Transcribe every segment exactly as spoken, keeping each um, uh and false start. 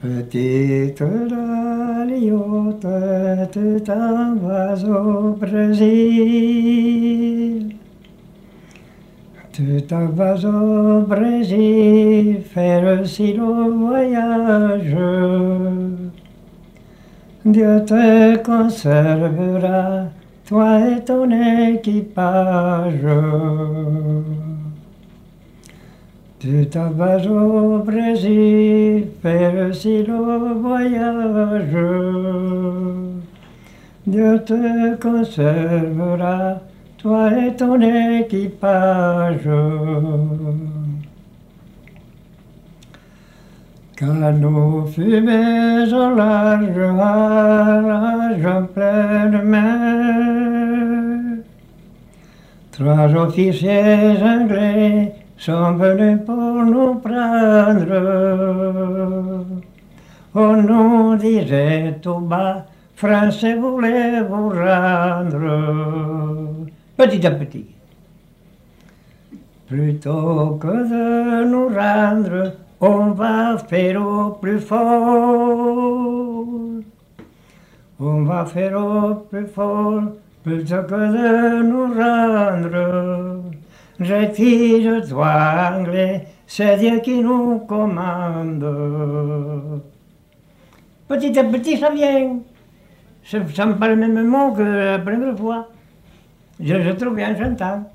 Petite Loliote, tu t'en vas au Brésil. Tu t'en vas au Brésil faire si le voyage. Dieu te conservera, toi et ton équipage. Tu t'en vas au Brésil faire si le voyage. Dieu te conservera, toi et ton équipage. Quand nous fumées au large, à large en pleine mer, trois officiers anglais sont venus pour nous prendre. On nous disait tout bas, Français, voulez-vous rendre? Petit à petit. Plutôt que de nous rendre, on va faire au plus fort. On va faire au plus fort, plutôt que de nous rendre. Retire-toi, Anglais, c'est Dieu qui nous commande. Petit à petit, ça vient. Ça me parle le même mot que la première fois. Je, je trouve bien chantant.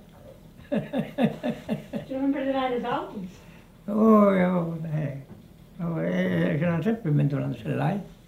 Tu non parlerai de d'autres? Oh, oh, eh, oh, eh, je n'en sais plus maintenant, celle-là.